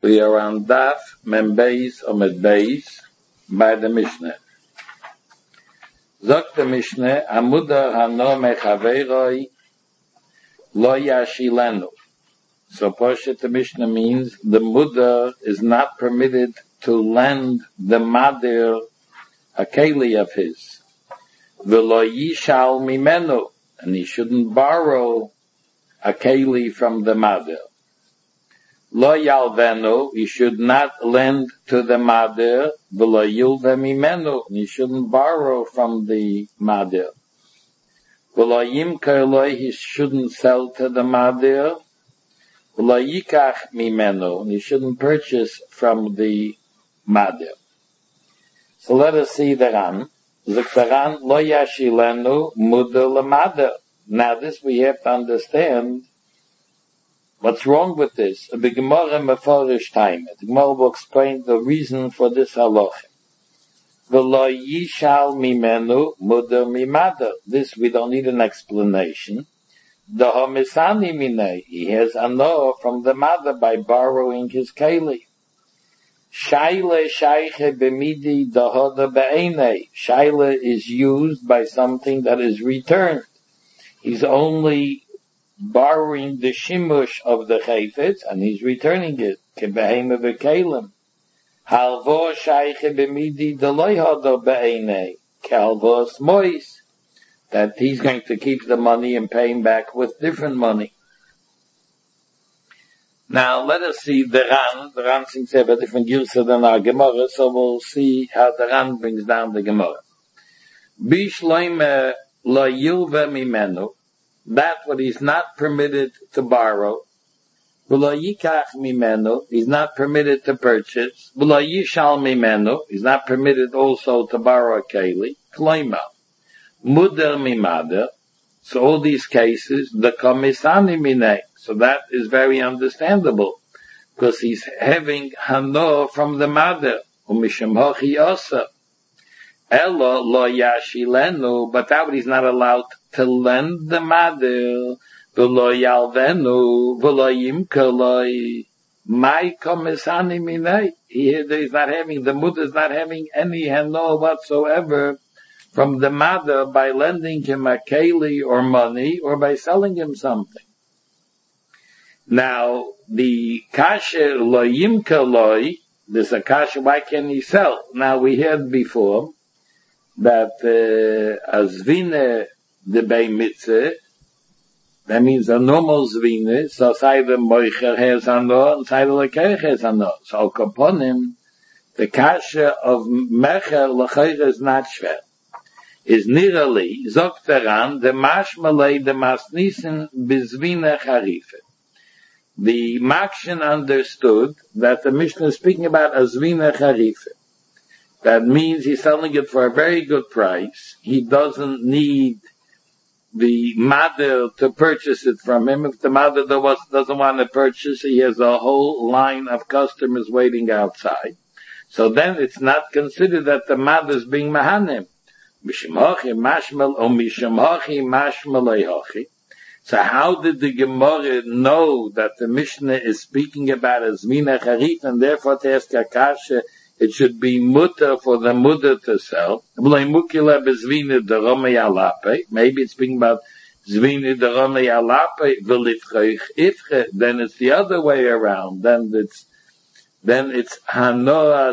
We are on Daf Membeis Omed Beis by the Mishnah. Zok the Mishnah, Amuda Hano Mechaveroi Lo Yashilenu. So Poshet the Mishnah means the Muda is not permitted to lend the Madir a keli of his. V'lo Yishal Mimenu, and he shouldn't borrow a keli from the Madir. Lo yalvenu, he should not lend to the madir, v'lo yulve mimenu, he shouldn't borrow from the madir. V'lo yimker lo, he shouldn't sell to the madir, v'lo yikach mimenu, he shouldn't purchase from the madir. So let us see the Ran. Ziktaran lo yashilenu muda lemadir. Now this we have to understand. What's wrong with this? The Gemara Meforish time. The Gemara will explain the reason for this halacha. V'lo yishal mimenu muder mimader. This we don't need an explanation. The homisani minei. He has anor from the mother by borrowing his keli. Shaila shayche b'midi dahoda be'enei. Shaila is used by something that is returned. He's only borrowing the shimush of the chayfetz, and he's returning it. Kebehema v'kelim. Halvo shayche b'midi deloy hado be'enei. Kalvos mois. That he's going to keep the money and pay him back with different money. Now let us see the Ran. The Ran seems to have a different girsa than our Gemara, so we'll see how the Ran brings down the Gemara. Bishloime lo yilve mimenu. That what he's not permitted to borrow. V'lo yikach mimenu, he's not permitted to purchase. V'lo yishal mimenu, he's not permitted also to borrow a keli. Kloima, muder mimader. So all these cases, the komisani minei. So that is very understandable, because he's having hanor from the mother. Umisham hochi osa. Elo lo yashilenu, but that he's not allowed to lend the madir, v'lo yalvenu, v'lo yimkeloi, my komisani minei. He's not having, the mother is not having any hanor whatsoever from the mother by lending him a keli or money or by selling him something. Now, the kasher lo yimkeloi, there's a kasher, why can he sell? Now we heard before that azvine the bei mitzvah, that means a normal zvine, so say the moicher has anor, and say the lekeich has anor. So upon him, the kasha of mecher lekeich is not shver. Is nirali, zogt daran, the mashmalei, the masnisen, bizvine charife. The Makshin understood that the Mishnah is speaking about azvine charife. That means he's selling it for a very good price. He doesn't need the mother to purchase it from him. If the mother doesn't want to purchase, he has a whole line of customers waiting outside. So then it's not considered that the mother is being mahanim. Misham hochi mashmal o misham hochi mashmalei hochi. So how did the Gemara know that the Mishnah is speaking about azvina charif, and therefore to ask Akasha, it should be mutter for the mother to sell? Maybe it's speaking about zvina derome yalape v'lifchech ifche. Then it's the other way around. Then it's hanoas.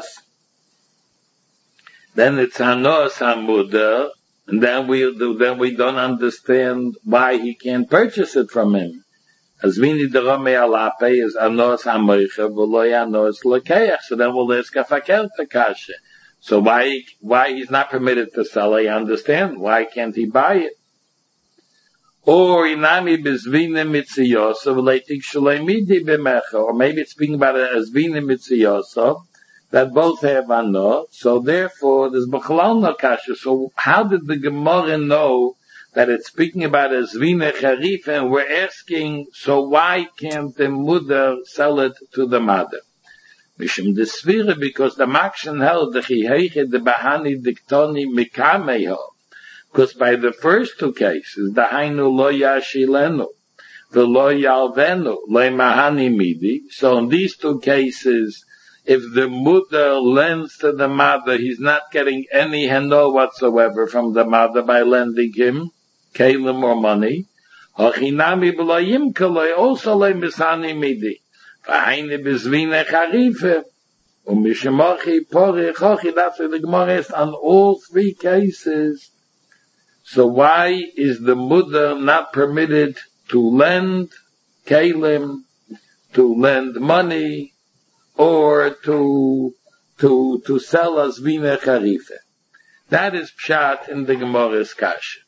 Then it's hanoas hamuder, and then we don't understand why he can't purchase it from him. Azvini derome alape is anos hamoicha v'lo anos lekeach. So then we'll ask a fakel kasha. So why he's not permitted to sell? I understand. Why can't he buy it? Or inami bezvine mitziyosov leitik shleimidi b'mecha. Or maybe it's speaking about a azvine mitziyosov that both have ano. So therefore, there's b'chalal no kasha. So how did the Gemara know that it's speaking about a zvina charif, and we're asking, so why can't the mother sell it to the mother? Mishum desvira, because the Makshan held the chiheiche the bahani diktoni mikameho. Because by the first two cases, the hainu lo yashilenu, v'lo yalvenu le'mahani midi. So in these two cases, if the mother lends to the mother, he's not getting any heno whatsoever from the mother by lending him kalim or money. Hachinami b'lo yimkaloi also le'mahani midi. V'haini b'zvine charife. Umishimochi pori chochi. That's what the Gemara is on all three cases. So why is the mother not permitted to lend kalim, to lend money, or to sell as vina charife? That is pshat in the Gemara's kasha.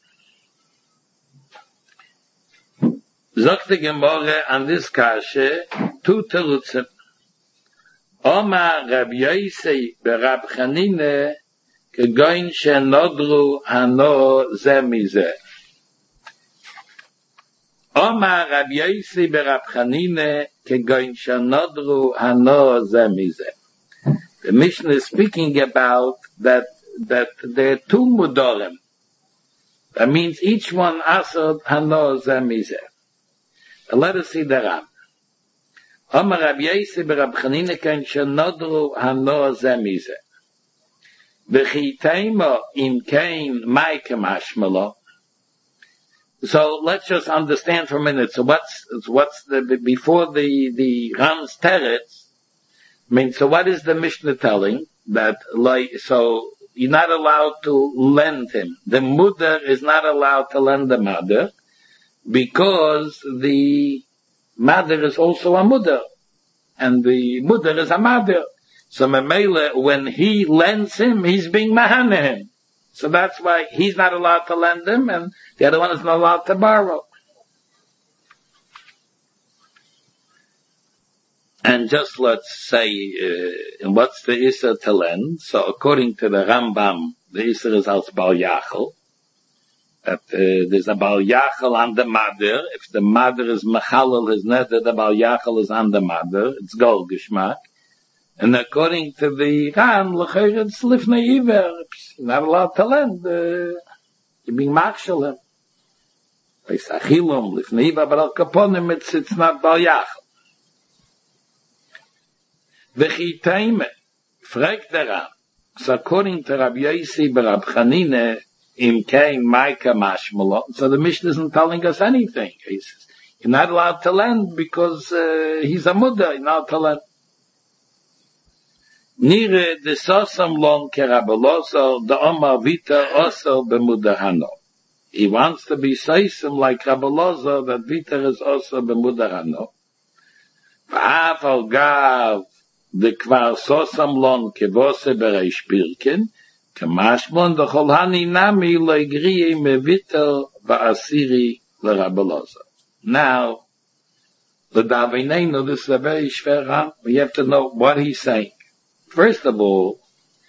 Zok the Gemara on this kasha two terutzim. Oma Rab Yosei berab Chanine kegoin shenodru hano ze mize. Oma Rab Yosei berab Chanine kegoin shenodru hano ze mize. The Mishnah is speaking about that there are two mudorim. That means each one asad hano ze mize. Let us see the Ram. Omar Rab Yosei berab Chanine kegoin shenodru hano ze mize. V'chitayma im kain ma'ike mashmalo. So let's just understand for a minute. So what's the before the Ram's teretz? I mean, so what is the Mishnah telling? That so you're not allowed to lend him. The mother is not allowed to lend the mother because the mother is also a mother, and the mother is a mother. So Memele, when he lends him, he's being mahane him. So that's why he's not allowed to lend him, and the other one is not allowed to borrow. And just let's say, what's the Isser to lend? So according to the Rambam, the Isser is als Bal Yachel. That there's a Bal Yachel on the mother. If the mother is Mechalel, his neder, the Bal Yachel is on the mother. It's Gol Gishmak. And according to the Ran, l'chayr it's lifnei iver. You're not allowed to lend. You're being machshalim. It's achilum, lifnei iver, but al kaponim it's not bal yachal. V'chitayme, fragt der Ran. So according to Rabbi Yosei berab Chanine, im kein maika mashmalo. So the Mishnah isn't telling us anything. He says, you're not allowed to lend because he's a mudda. You're not allowed to lend. Nire de sosam lon kerabaloso the Omar Vita also b'mudahano. He wants to be seisim like Rabalozo that Vita is also b'mudahano. V'af al gav the kvar sosam lon kevose bereish pirkin kemashmon the cholhani nami loigriye me Vita ba'asiri l'Rabalozo. Now, the Davinenu, this is a very shver. We have to know what he's saying. First of all,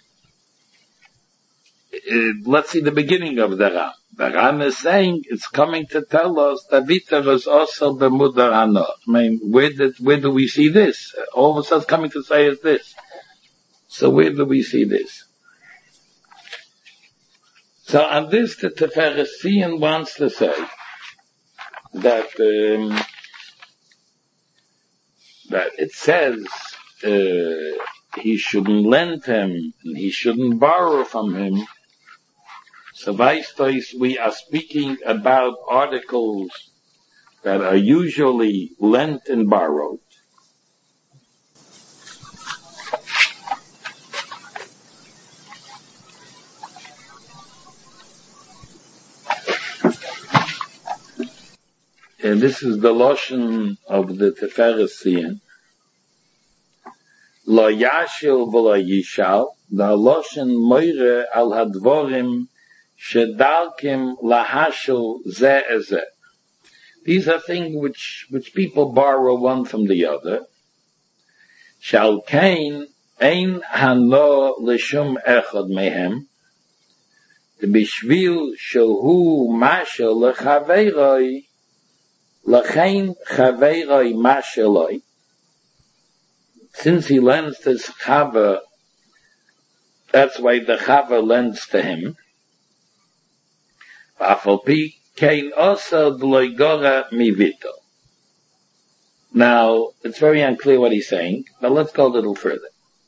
let's see the beginning of the Ram. The Ram is saying it's coming to tell us that Vita was also b'mudar hano. I mean, where do we see this? All of a sudden, coming to say is this. So where do we see this? So on this, the Teferesian wants to say that it says. He shouldn't lend him, and he shouldn't borrow from him. So we are speaking about articles that are usually lent and borrowed. And this is the Lashon of the Teferesian. Lo yashil v'lo yishal, the Loshen moire al hadvorim shedalkim lahashil ze eze. These are things which people borrow one from the other. Shal kain ein hano l'shum echad mehem, b'shvil shehu mashel lechaveiroi, lechein chaveiroi masheloi. Since he lends to his chava, that's why the chava lends to him. Afal pi kein osad loigora mivito. Now, it's very unclear what he's saying, but let's go a little further.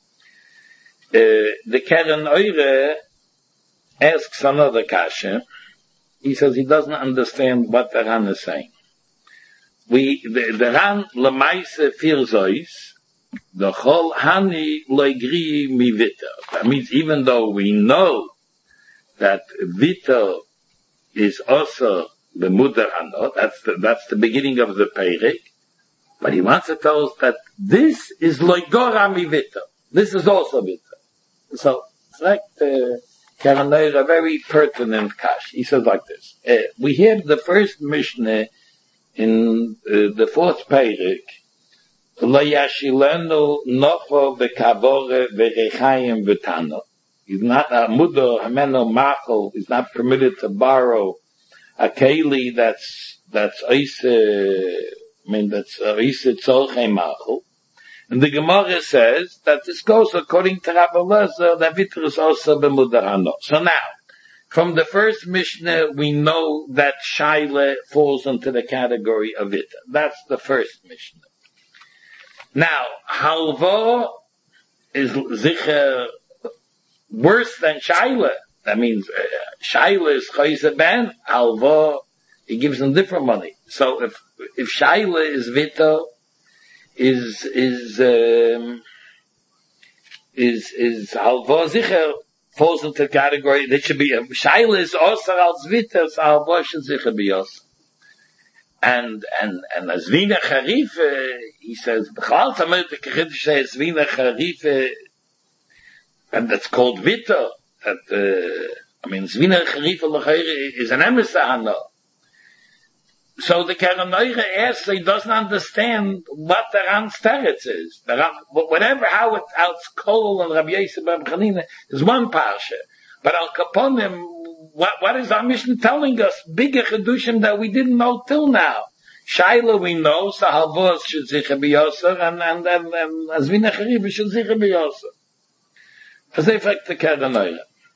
The Keren Oire asks another kasha. He says he doesn't understand what the Ran is saying. The Ran lemaise firzois, the chol hani loigri mi vita. That means even though we know that vita is also the mudar anot, that's the beginning of the Perek, but he wants to tell us that this is loigora mi vita. This is also vita. So it's like the Keren Oire, a very pertinent kash. He says like this. We hear the first Mishnah in the fourth Perek, Lo yashilenu nofo v'kavore v'rechayim v'tano. He's not a mudo hameno machol. He's not permitted to borrow a keli that's oise tzolchei machol. And the Gemara says that this goes according to Rabbi Elazar that vitra is also b'mudar hano. So now, from the first Mishnah, we know that Shaila falls into the category of Vita. That's the first Mishnah. Now, Halva is Zicher worse than Shaila. That means Shaila is Chayze Ben, Halva, he gives them different money. So if Shaila is Vita, is Halva Zicher falls into the category that should be Shaila is also als Vita, so Halva should Zicher be also. And as Wiener Charife, he says, B'chal Tamir the Kiddush says Wiener Charife, and that's called Vita. That Wiener Charife l'chayre is an emissahana. So the Keren Oire asks, he doesn't understand what the Ran's teretz is. The Ran, whatever how it's Kol and Rabbi Yosef ben Chanina is one parsha, but Al Kaponim, what is our mission telling us? Bigger chedushim that we didn't know till now. Shaila we know, so Halvos should zicher be Yosef, and as Wiener Charife should zicher be Yosef. As they affect the Keren Oire.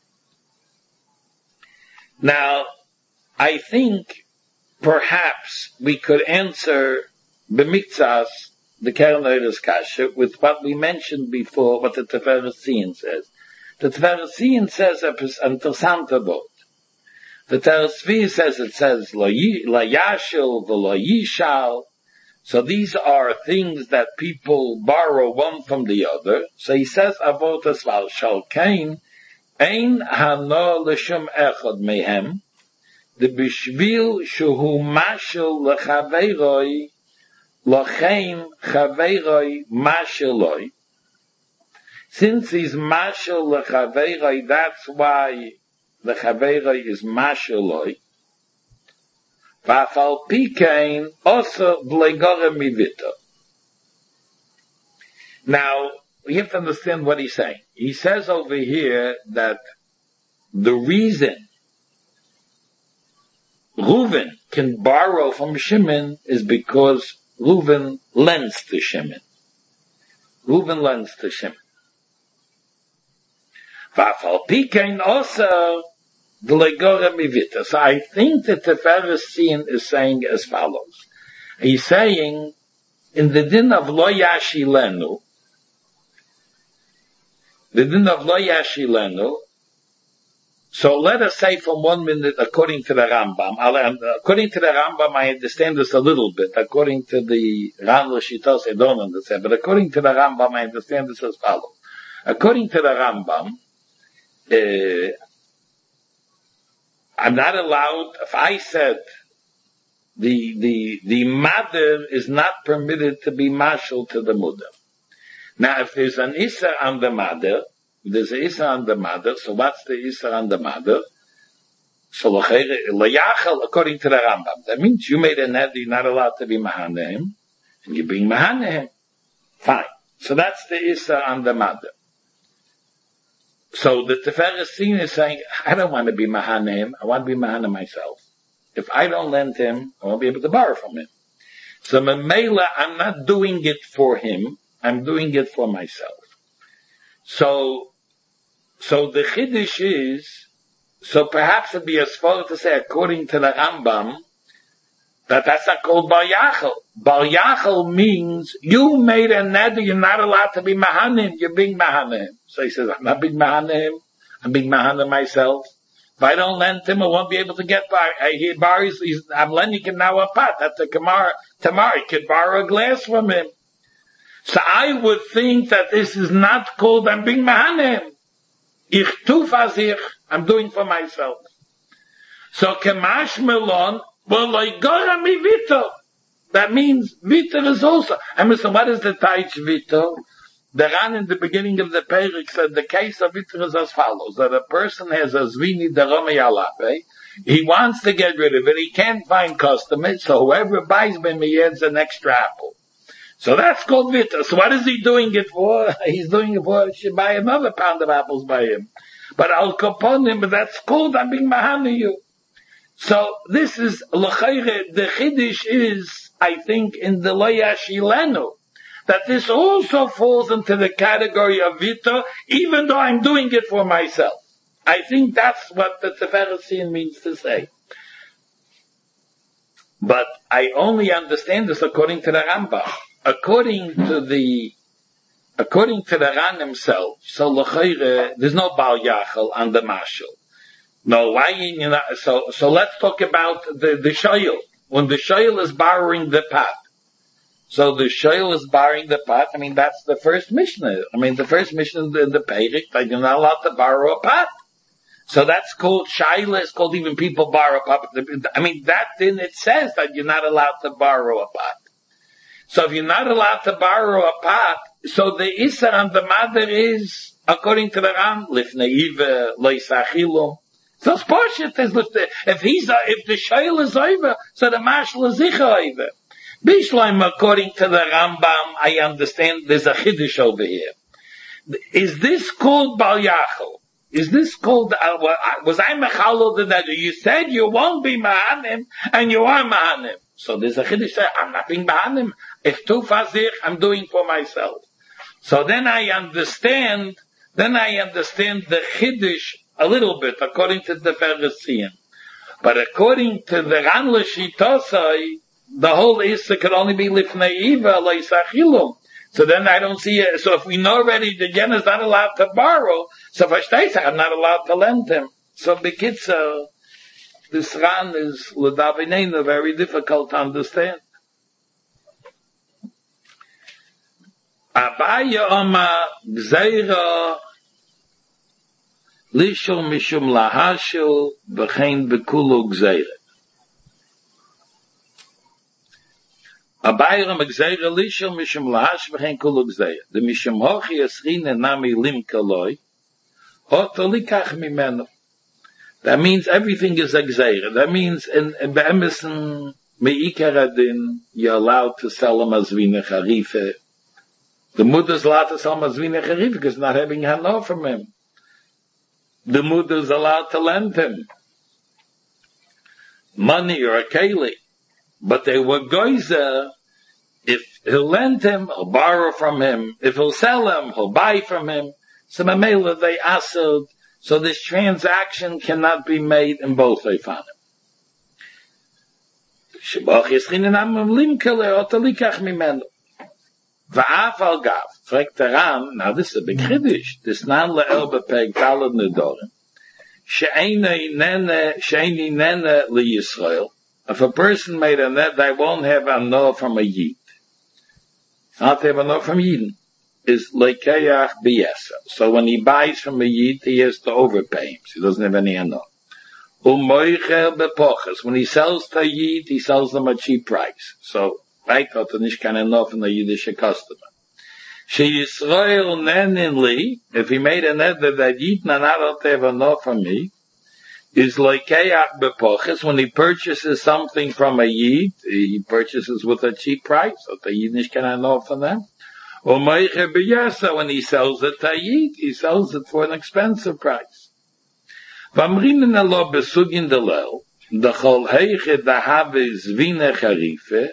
Now, I think perhaps we could answer b'miktzas the Keren Oire's kasha with what we mentioned before, what the Tiferes Zion says. The Tiferes Zion says a interessante word. The Tiferes Zion says la yashil v'la yishal. So these are things that people borrow one from the other. So he says avotas val shalkein ein hano l'shum echad mehem. The bishvil shuhu mashel lechaveiroi lochein chaveiroi masheloi. Since he's mashel lechaveiroi, that's why the chaveiroi is masheloi. V'afal pikein also v'legore mivita. Now we have to understand what he's saying. He says over here that the reason Reuven can borrow from Shimon is because Reuven lends to Shimon. Reuven lends to Shimon. V'afal pikein also v'legore mivita. So I think that the Tiferes Zion is saying as follows. He's saying in the din of lo yashilenu, so let us say for 1 minute, according to the Rambam. According to the Rambam, I understand this a little bit. According to the Ran L'Shitos, I don't understand. But according to the Rambam, I understand this as follows. According to the Rambam, I'm not allowed, if I said the mother is not permitted to be marshal to the mother. Now, if there's an Isser on the mother, so what's the Isser on the mother? So, according to the Rambam, that means you made a neder, you're not allowed to be Mahanehem, and you're being Mahanehem. Fine. So that's the Isser on the mother. So the Tiferes Zion is saying, I don't want to be Mahanehem, I want to be Mahanehem myself. If I don't lend him, I won't be able to borrow from him. So Memela, I'm not doing it for him, I'm doing it for myself. So the Chiddush is, so perhaps it'd be as far to say, according to the Rambam, That's not called Bar Yachal. Bar Yachal means you made a neder, you're not allowed to be Mahanim, you're being Mahanim. So he says, I'm not being Mahanim, I'm being Mahanim myself. If I don't lend him, I won't be able to get by. I'm lending him now a pot. That's a tomorrow he could borrow a glass from him. So I would think that this is not called I'm being Mahanim. Ich tu fazich, I'm doing for myself. So kemash melon, well, like gora mi vito. That means vito is also. So what is the taich vito? The Ran in the beginning of the Perek said the case of vito is as follows: that a person has a zvini derome yalape, he wants to get rid of it, he can't find customers, so whoever buys him, he adds an extra apple. So that's called vito. So what is he doing it for? He's doing it for, he should buy another pound of apples by him. But I'll coupon him, but that's called I'm being mahana you. So this is, l'chayre, the chiddush is, I think, in the lo yashilenu, that this also falls into the category of vito, even though I'm doing it for myself. I think that's what the Tiferes means to say. But I only understand this according to the Rambam. According to the Ran himself, so l'chayre, there's no Baal Yachal on the Mashal. No, why, so let's talk about the shoyl. When the shoyl is borrowing the pot. So the shoyl is borrowing the pot, that's the first Mishnah. The first Mishnah in the Perek, that you're not allowed to borrow a pot. So that's called shayla, it's called even people borrow a pot. That then it says that you're not allowed to borrow a pot. So if you're not allowed to borrow a pot, so the Isser on the mother is, according to the Ram, lifnei ive, lo yisachilo. So it's Poshut, if the Shoyl is over, so the Mashal is Zicha over. Bishleim, according to the Rambam, I understand there's a Chiddush over here. Is this called Baal Yachal? Is this called, was I Mechalel that you said you won't be Mahanim, and you are Mahanim. So there's a Chiddush, I'm not being Mahanim. If tu fazich, I'm doing for myself. So then I understand the Chiddush a little bit, according to the Tiferes. But according to the Ran L'Shitosai, the whole Issa could only be Lifnei Iva, lo yisachilum. So then I don't see it. So if we know already the Yen is not allowed to borrow, so Vashtaysa, I'm not allowed to lend him. So Bekitza, this Ran is L'Davinena very difficult to understand. Abaya Oma Gzeira Lishol mishum lahashil v'chein b'kulo gzeira. Abayram gzeira lishol mishum lahashil v'chein kulo gzeira. The mishum hochi eschine nami lim kaloi oto likach mimeno. That means everything is a gzeira. That means in be'emesen me'ikar adin you're allowed to sell a mazvina charife. The mother is allowed to sell mazvina charife because not having hano from him. The mother is allowed to lend him money or a keli, but they were goizer. If he'll lend him, he'll borrow from him. If he'll sell him, he'll buy from him. So mamela they asserted, so this transaction cannot be made in both Eifanim. Shebach yeschinen amam limkele otalikach mimenu. Va'af al gav. Fragt der Ram, now this is a big chiddush. This nan le'el bepeg talad nedorim. She'eni nene li Yisrael. If a person made a net, they won't have a no from a yid. Not have a no from yid. Is lekeach b'yesa. So when he buys from a yid, he has to overpay him. So he doesn't have any no. U'moicher bepoches. When he sells to a yid, he sells them at cheap price. So, right, hat nicht keine no from the Yiddische customer. She Yisrael nenin li, if he made a net that Yid not have a no from me, is like keach bepoches. When he purchases something from a Yid, he purchases with a cheap price, so the Yid nicht can know from them. Or meiche b'yasa, when he sells it to Yid, he sells it for an expensive price. V'amrinen alo besugin delel, the chol heiche dahave zvine charife,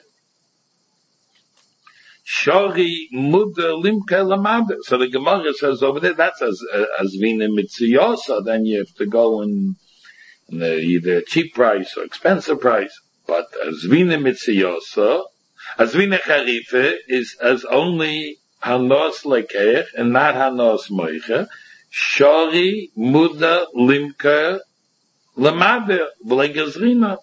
Shori Muda Limka Lamada. So the Gemara says over there, that's as Vina Mitziyosa, then you have to go in either cheap price or expensive price. But Azvina Mitziyosa, Azvina Charife is as only Hanos Lekech and not Hanos Moicha. Shori Muda Limka Lamade V'legazrina.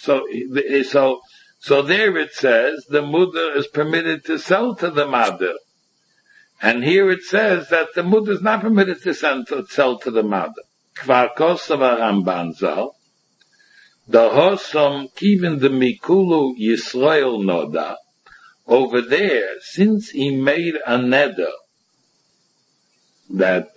So there it says the Muda is permitted to sell to the Mader. And here it says that the Muda is not permitted to sell to the Mader. Kvar Kosova Ramban Zal. The Hosom Kivin the Mikulu Yisrael Noda. Over there, since he made a neder that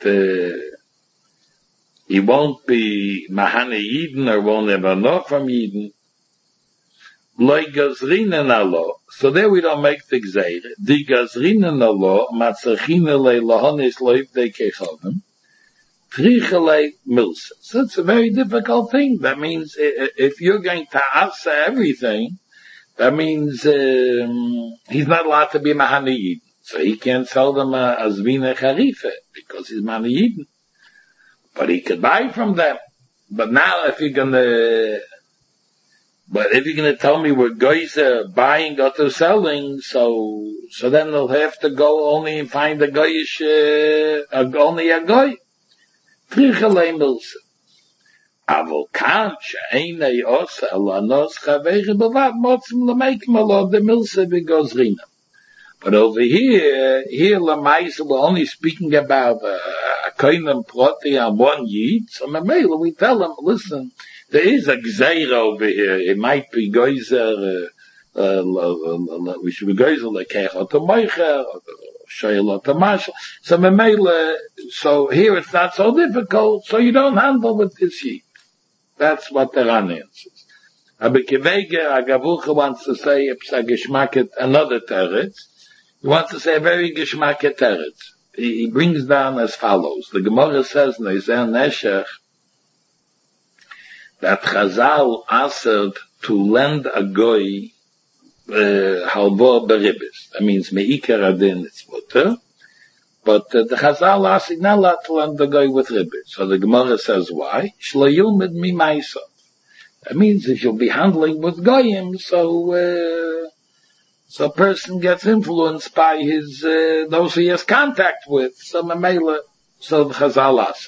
he won't be Mahane Yidin or won't ever know from Yidin, Loi Gazrinen Allah. So there we don't make the Gzeire. Di Gazrinen Allah, Matzachine Le Lahonis Loif De Kechovim, Trichelei Milsa. So it's a very difficult thing. That means if you're going to answer everything, that means he's not allowed to be Mahane Yidin. So he can't sell them a Azvina Charife because he's Mahane Yidin. But he could buy from them. But now if you're gonna tell me we're guys buying or selling, so then they'll have to go only and find a goyish, only a goy. Trichelei Milsa. Avol kan she'enei osa alanos chaveri b'vad motzim l'meikim alod the Milsa v'gozrina. But over here Lamaisa, we're only speaking about a koinem proti on one yid. So Mamela, we tell him, listen, there is a gzeira over here. It might be geyser, we should be geyser lekech or to moicher, or shayel or to mashal. So Mamela, so here it's not so difficult, so you don't handle with this yid. That's what the Ran answers. Rabbi Kivega Agavucha wants to say another teretz. He wants to say a very geschmacket teretz. He brings down as follows. The Gemara says in Nezer Neshech that Chazal asked to lend a goy halvo beribis. That means meikar adin it's mutter. But the Chazal asked not allowed to lend the goy with ribis. So the Gemara says why? Shlo yilmid mi ma'aseh. That means if you'll be handling with goyim, so a person gets influenced by his, those he has contact with. So the Chazal asked.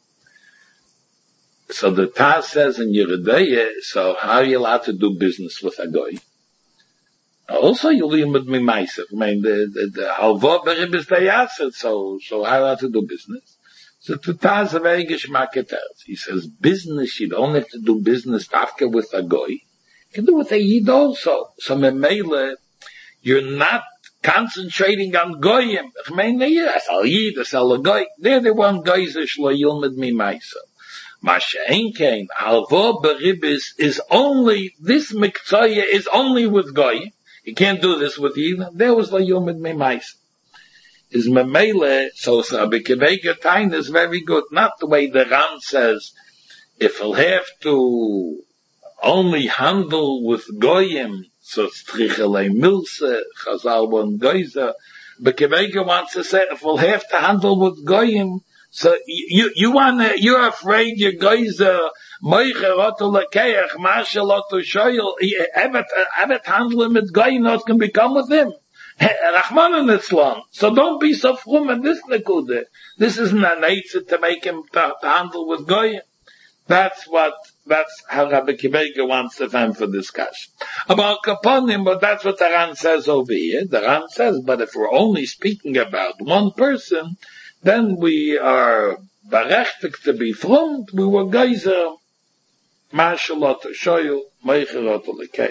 So the Taz says in Yeridaya, so how are you allowed to do business with a goy? Also, you'll leave with me myself. I mean, the halva beribis dayasset, so how are you allowed to do business? So the Taz a very geschmacket. He says, business, you don't have to do business after with a goy. You can do with a yid also. So memele, you're not concentrating on goyim. I mean, that's all yid, that's all a goy. They're the one guys that shlo yilmed mi myself. Masha'enkein, halvo beribis is only, this miktzaya is only with goy. You can't do this with yid. There was la yilmed mi myself. Is memele, so Rabbi Kivega Tain is very good. Not the way the Ran says, if he'll have to only handle with goyim, so it's trichelei milse, chazal one goyza. But Kivega wants to say, if we'll have to handle with goyim, so you're afraid your goyza, moicher oto lekeach, mashal oto shoyel, evet handle him with goyim, not can become with him. Rachmanan Islam. So don't be so frum at this nekude. This isn't an nature to make him to handle with goyim. That's how Rabbi Kivega wants to find for discussion. About Kaponim, but that's what the Ran says over here. The Ran says, but if we're only speaking about one person, then we are berechtigt to be frum. We were geyser, mashalot shoyel, meicherot lekeich.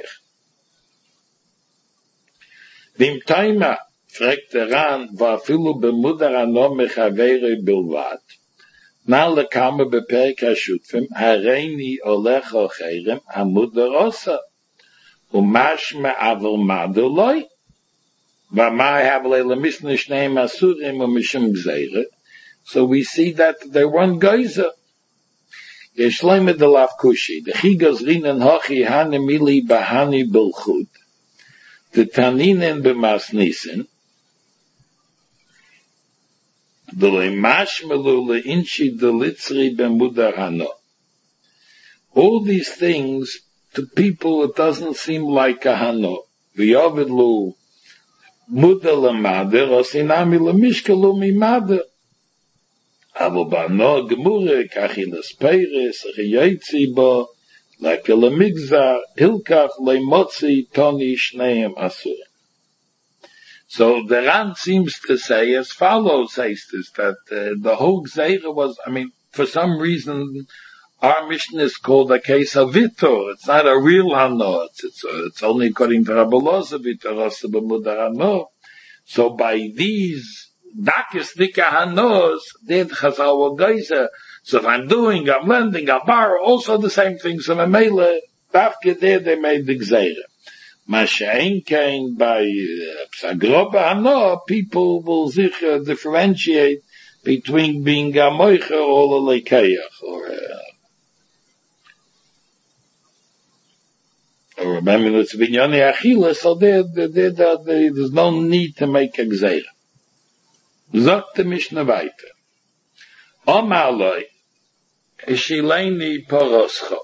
Vim Taima, fragt der Ran, war filu bemudar anom mechavere bilvat. Na lekame beperk hashutfim, hareini olech ocherem, hamudar osa. Umashme avel maduloi. Vamai havle lemisnish neim asurim umishim gzeire. So we see that they weren't geyser. Yeshleim de lavkushi. The chigos rinen hochi hanemili bahani bilchut. The Taninen b'masnisin, the le'mashmelu le'inchi delitzri b'mudar hano. All these things to people it doesn't seem like a hano. V'yovidlu muda l'mader, o sinami l'mishkelu mimader. Avo ba'no gemure, kachilas peiris, chiyetzi bo, like a lemigza, hilkach leimotzi toni shneim asur. So the Ran seems to say as follows, says this, that the whole Gzeira was, for some reason, our mission is called a case of Vitor. It's not a real Hano. It's only according to Rabbi Loza, Vitor, Rasa B'mudar Hano. So by these Dakis Dika Hanos, did Chazal Geiser. So if I'm lending, I'm borrow, also the same thing. So Mamela, Dafke there, they made the Gzeira. Mashain came by Psagroba Hano, people will differentiate between being a Moicha or a Lekeach, or remember it's Vinyani Achila, so there's no need to make a Gzeira. Zok the Mishnah weiter. Omaloi, Ishileni Poroscho.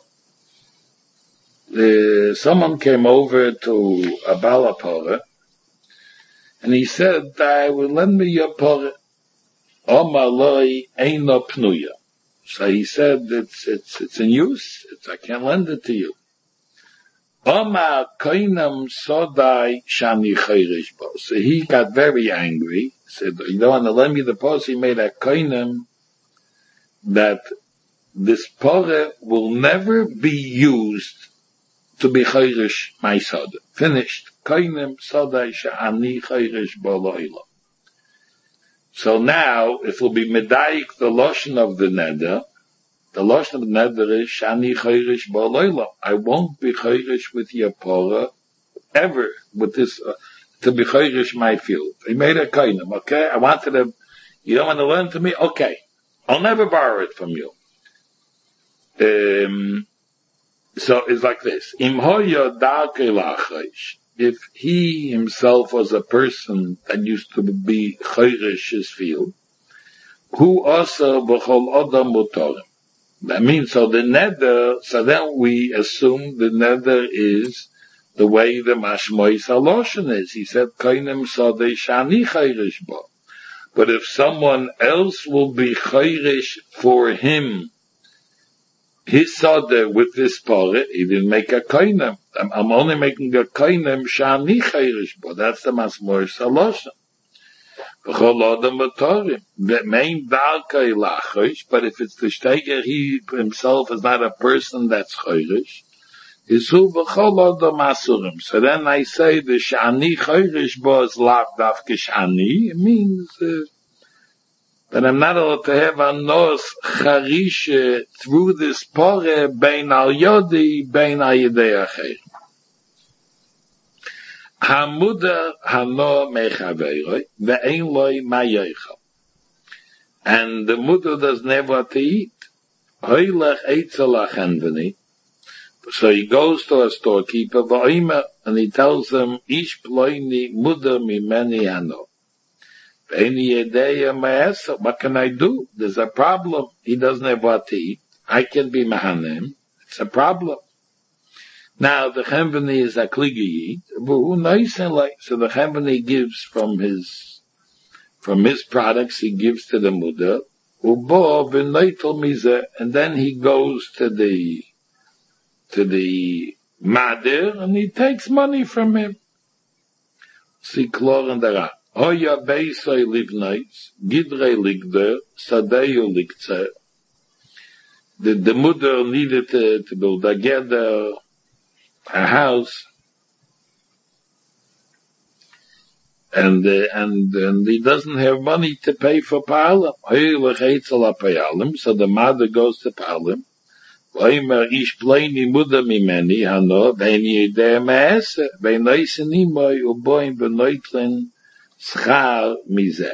Someone came over to a Balapora, and he said, I will lend me your Porah. Omaloi Eino Pnuya. So he said, it's in use, I can't lend it to you. Oma Koinam Sodai Shani Chayrish Bo. So he got very angry, said, you don't want to lend me the Porah, he made a Koinam that this Porah will never be used to be chayrish my soda. Finished. Koinem sodai sha'ani chayrish b'lo'ila. So now, it will be medayik the lotion of the neder. The lotion of the neder is sha'ani chayrish b'lo'ila. I won't be chayrish with your porah ever with this, to be chayrish my field. He made a koinem, okay? I wanted him, you don't want to lend to me? Okay. I'll never borrow it from you. So it's like this. If he himself was a person that used to be chayrish his field, who also b'chol adam mutorim. That means, so the neder, so then we assume the neder is the way the mashmois haloshen is. He said, koinem sodei shani chayrish bo. But if someone else will be chayrish for him, he saw that with this porah, he didn't make a koinem. I'm only making a koinem shani chayrish bo. That's the mashmois haloshen. The main dalkai lachish, but if it's the steiger, he himself is not a person that's chayrish. So then I say the shani chayrish bo is lav dafke shani. It means that I'm not allowed to have a nos charish through this poreh bein al yodi bein al yedei acher. Hamuda hano mechaveiroi ve'ein loi mayoichel. And the muda doesn't have what to eat. Hoylech eitzel achenveni. So he goes to a storekeeper, and he tells him, Ish ploini muda mimeni hano. What can I do? There's a problem. He doesn't have what to eat. I can be mahanim. It's a problem. Now the chemveni is a kligi, so the chemveni gives from his products, he gives to the muda, and then he goes to the madir, and he takes money from him. See klor and dara. Hoya beisay livnaitz, gidrei ligder, sadeyu ligtzer. The muda needed to build together a house, and he doesn't have money to pay for palim. So the mother goes to palim. Ish pleini muda mimeni hano ve'ni yedei ma'aseh ve'noisen imoy uboim b'noitlen schar mizeh.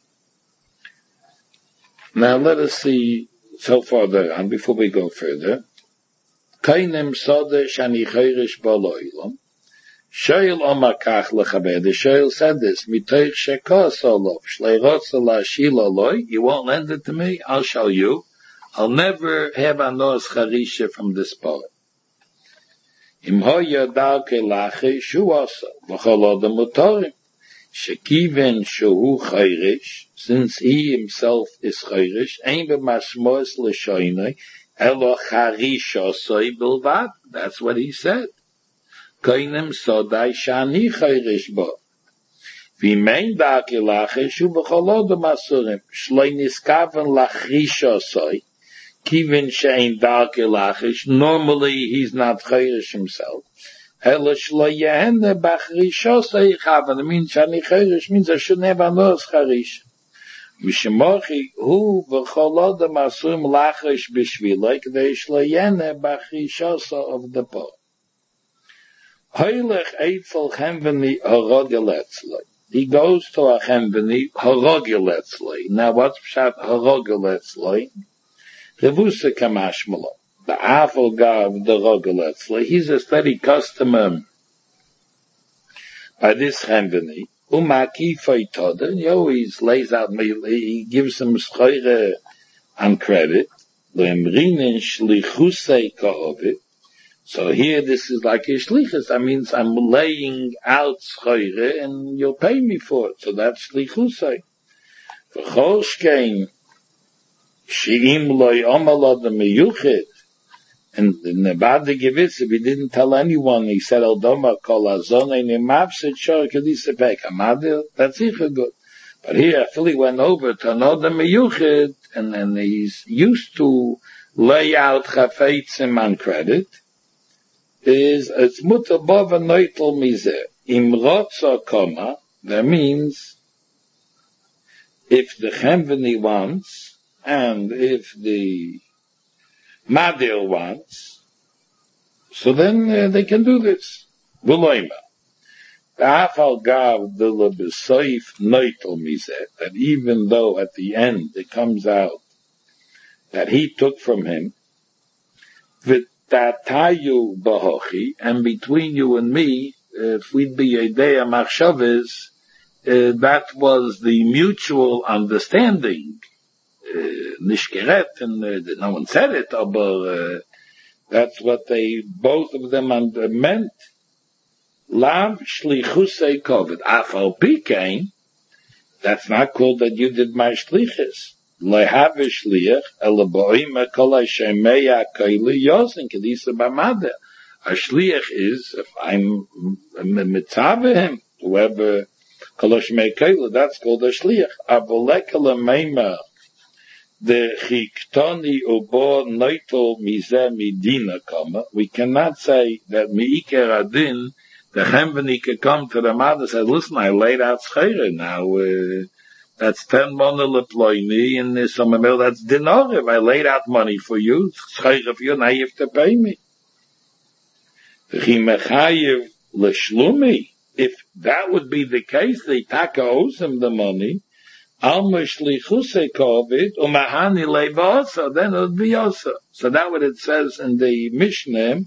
Now let us see so far there on before we go further. Kainem sode shani chayrish b'lo'ilom. Shoyl omakach lechaber. The Shoyl said this. Mitoich shekos olov shleirotz la'ashil oloi. You won't lend it to me. I'll show you. I'll never have a nos charisha from this poet. Im hoya darke lache shuasa, v'chol adam motorim. Shekiven shehu chayrish, since he himself is chayrish, ein b'mashmos l'shoynoi, elo charishosoi bilvad. That's what he said. Koinem sodai shani chayrish bo. V'mein darke lache shu v'chol adam asurim, shloi niskaven lachishosoi, kiven she'ein darke lachish, normally he's not chayrish himself. It means shani chayrish means I should never know as charish. Mishemochi hu v'chol adam asurim lachish b'shviloi k'dei shloyene b'chishosa of the po. Hoylech eitzel chemveni harogeletzloi. He goes to a chemveni harogeletzloi. Now what's pshat harogeletzloi? Revusa kamashmalo. The Afal Gav, the Rogeletzle, he's a steady customer by this Chemveni. Umaki Feitoda, he always lays out, he gives him schoire on credit. Lemrinin shlichusei ka'ovid. So here this is like a shlichus. That means I'm laying out schoire and you'll pay me for it. So that's shlichusei. V'chol shkein she'im loy omalad meyuchid. And in the Badi Gevitz, if he didn't tell anyone, he said, Eldoma kol azone nimapsit shor kedisepek. Amadir, that's good. But here, Philly went over to another meyuchid, and he's used to lay out chafeitzim on credit, it's mutter bova noitel mizeh. Im rotzo koma, that means, if the chemveni wants, and if the Madil wants, so then they can do this. V'loima. Ba'afal gav de le b'soif noitel mizeh, that even though at the end it comes out that he took from him, v'tatayu b'hochi, and between you and me, if we'd be a day of machshavas, that was the mutual understanding. Nishkeret, and no one said it, but that's what they, both of them meant. Lav shlichusei kovid. Afal pikein, that's not called that you did my shlichus. Lehave shliach, ele bo'ima kolai shemeya kaili yosin, kedisa b'mada. A shliach is, if I'm mitzaveh him, whoever kolai shemeya kaili, that's called a shliach. Avolekele meima, the chiktoni ubo noitel mizeh midina kama. We cannot say that mi'iker adin, the chemveni could come to the mother and say, listen, I laid out schayre now, that's 10 money leploini, and some mil, that's dinar. I laid out money for you, schayre for you, now you have to pay me. Chimechayev leshlumi. If that would be the case, the taka owes him the money, then it would be also. So that what it says in the Mishnah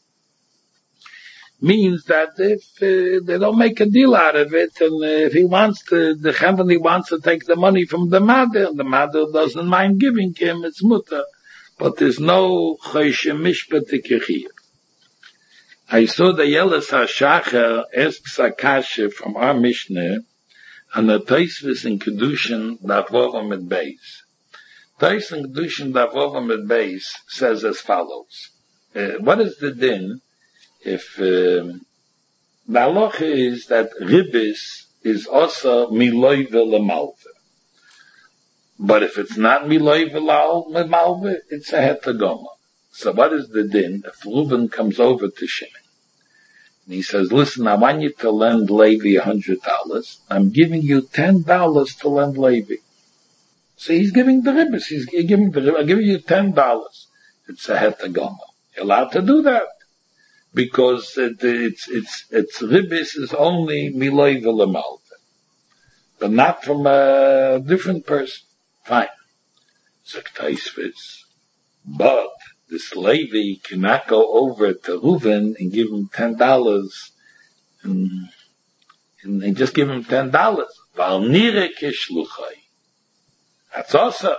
means that if they don't make a deal out of it, and if he wants to, the company wants to take the money from the mother doesn't mind giving him, it's mutter. But there's no choshe mishpat here. I saw the Yeles HaShacher asks a kasha from our Mishnah, and the Tosfos in Kedushin Davova mit Beis. Tosfos in Kedushin Davova mit Beis says as follows. What is the din if the halacha is that ribis is also miloive lemalve? But if it's not miloive lemalve, it's a hetagoma. So what is the din if Reuben comes over to Shimon? And he says, listen, I want you to lend Levi $100. I'm giving you $10 to lend Levi. So he's giving the ribbis. He's giving the ribbis. I'm giving you $10. It's a hetagoma. You're allowed to do that. Because it's ribbis is only miloi v'lemalve. But not from a different person. Fine. So Tosfos. But this Levi cannot go over to Reuven and give him $10 and just give him $10. Val nire kishluchai. That's also.